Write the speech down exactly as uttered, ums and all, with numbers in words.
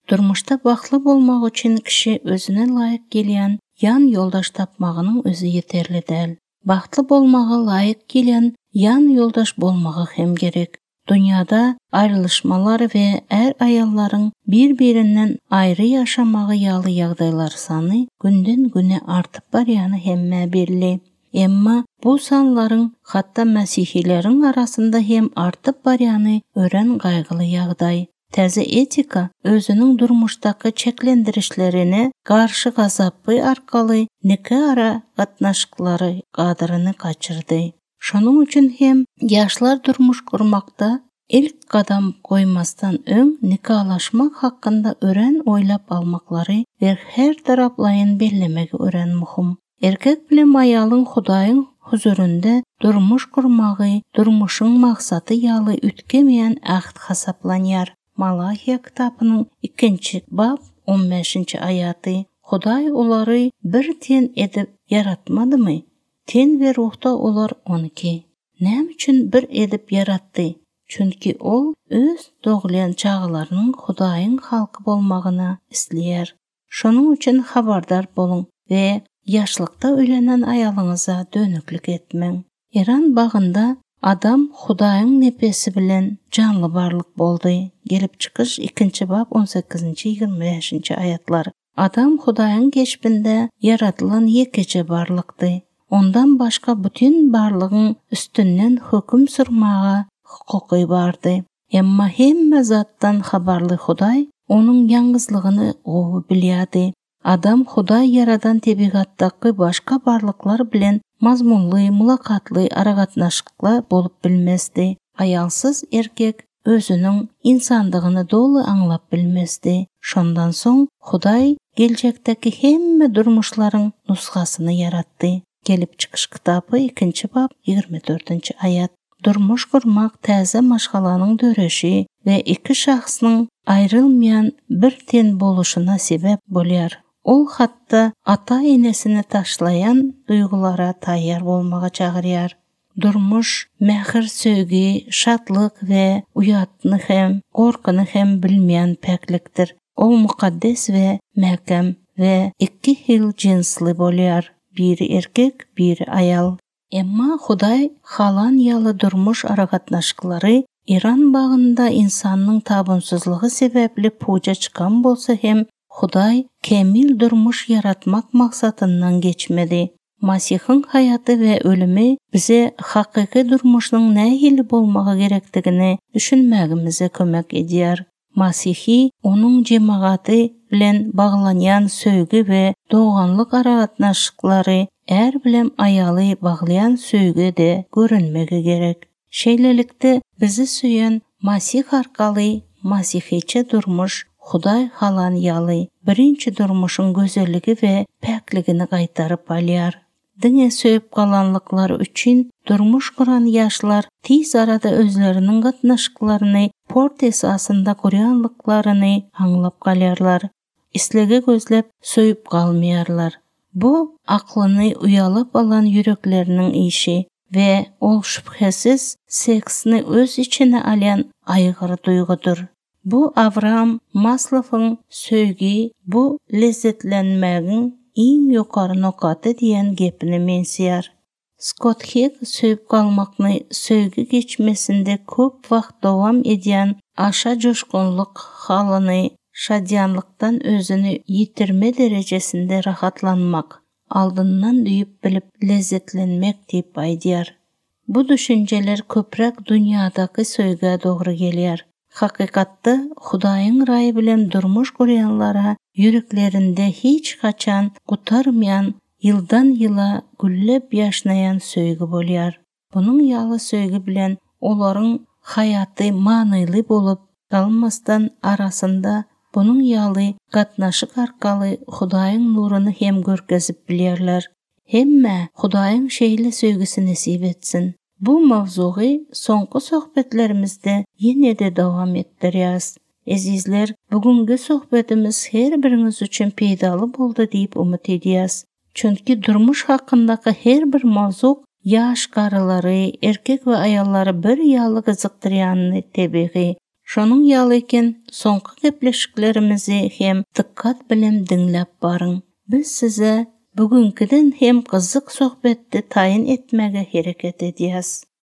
Durmuşta baqlı bolmaq üçün kişi özüne layık gelýän yan yoldaş tapmagynyň özü yeterli däl. Baqtly bolmaga layık gelýän yan yoldaş bolmagy hem gerek. Dünyada ayrılışmalar ve er ayalların bir-birinden ayrı yaşamağı yalı ýagdaýlar sany günden güne artyp barýany hemme belli. Emma bu sanlaryň hatda Mesihileriň arasında hem artyp barýany ören gaýgyly ýagdaý. Täze etika özüniň durmuşdaky çeklendirişlerine garşy gazapy arkaly neke ara gatnaşyklary gadyryny kaçyrdy. Şonuň üçin hem ýaşlar durmuş gurmakda ilk gadam goýmasdan öň nikalaşmak hakynda ören oýlap almaklary we her taraplayyn bellemegi ören muhim. Erkek bilen aýalyň Hudaýyň huzurunda durmuş gurmagy, durmuşyň maksady ýaly ütkemeýän ahd hasaplanýar. Malahiya kitabynyň ikinci bab on beşinci aýaty. Hudaý olary bir ten edip yaratmadymy? Ten we ruhda olar oniki. Näme üçin bir edip yaratdy? Çünki ol öz doglayan çağlarynyň Hudaýyň halky bolmagyna isleýär. Şonuň üçin habardar bolun we ýaşlykda öýlenen aýalyňyza dönüklük etmeň. Eran bagynda adam Hudaýyň nepesi bilen canly barlyk boldy. Gelip çykyş ikinci bab on sekizinci ýygrimi beşinci aýatlar. Adam Hudaýyň geçbinde yaratylan ýekeçe barlykdy. Ondan başka bütün barlygyň üstünden höküm sürmaga hukuky bardy. Emma hemme zatdan habarly Hudaý onun ýalňyzlygyny gowy bilýärdi. Adam Hudaý yaradan tebigatdaky başka barlyklar bilen mazmunly, mulakatly aragatnaşykla bolup bilmezdi. Ayalsız erkek özüniň insandygyny dolu aňlap bilmezdi. Şondan soň Hudaý geljekdeki hemme durmuşlaryň nusgasyny yaratdy. Gelip çykyş kitaby ikinci bab ýygrimi dördünci aýat. Durmuş gurmak täze maşgalanyň döreşi we iki şahsyň aýrylmaýan bir ten boluşuna sebep bolýar. Ol hatda ata-enesini taşlayan duygulara taýýar bolmaga çagyrýar. Durmuş mähir söýgi, şatlyk we uyatny hem, gorkuny hem bilmeýän päklikdir. Ol mukaddes we mäkem we iki hil jinsli bolýar. Biri erkek, biri ayal. Emma Hudaý halan ýaly durmuş aragatnaşyklary Iran bagynda insanyň tabunsuzlygy sebäpli puja çykan bolsa hem Hudaý kemil durmuş yaratmak maksatyndan geçmedi. Masihyň hayaty we ölümi bize hakyky durmuşyň nähili bolmagy gerekdigini düşünmägimize kömek edýär. Masihi onun jemagaty bilen baglanýan söýgü we doganlyk aragatnaşyklary er bilen aýaly baglayan söýgü de görünmegi gerek. Şeýlelikde bizi süýen Masih arkaly Masihiçe durmuş Hudaý halan ýaly birinci durmuşyň gözelligi we päkligini gaýtaryp alýar. Diňe söýüp galanlyklary üçin durmuş guran ýaşlar tiz arada özleriniň gatnaşyklaryny port esasında gurýanlyklaryny aňlap galýarlar. Islegi gözlep söýüp galmaýarlar. Bu aklyny uyalap alan yürekleriniň işi ve ol şüphesiz seksni öz içine alyan aýgyry duygudur. Bu Abraham Maslowyň söýgi bu lezzetlenmägiň iň ýokary nokaty diýen gepini mensýär. Scott Hegg söýüp galmakny söýgi geçmesinde köp wagt dowam edýän aşa joşkunlyk halyny şadyanlykdan özüni yitirme derejesinde rahatlanmak, aldyndan düýüp bilip lezzetlenmek diýip aýdýar. Bu düşünjeler köprek dünýadaky söýge dogry gelýär. Hakykatda Hudaýyň raýy bilen durmuş gurýanlara yüreklerinde hiç kaçan gutarmayan yıldan yıla güllep yaşnayan söýgü bolýar. Bunun ýaly söýgü bilen olaryň hayaty manyly bolup kalmasdan arasında bunun ýaly gatnaşyk arkaly Hudaýyň nuruny hem görkezip bilýärler. Hemme Hudaýyň şeýle söýgüsi nesip etsin. Bu mawzugy soňky sohbetlerimizde ýene de dowam etdirýäs. Ezizler, bugünkü sohbetimiz her biriniz üçin peýdaly boldy diýip umyt edýäs. Çünki durmuş hakyndaky her bir mawzu ýaş garylary, erkek we aýallary bir ýaly gyzykdyrýanyny tebiği. Шоның ял екен, соңғы кеплешіктерімізі хем диккат білем діңләп барың. Біз сізі бүгінкіден хем қызық соhbetті тайын етмәге херекет едияз.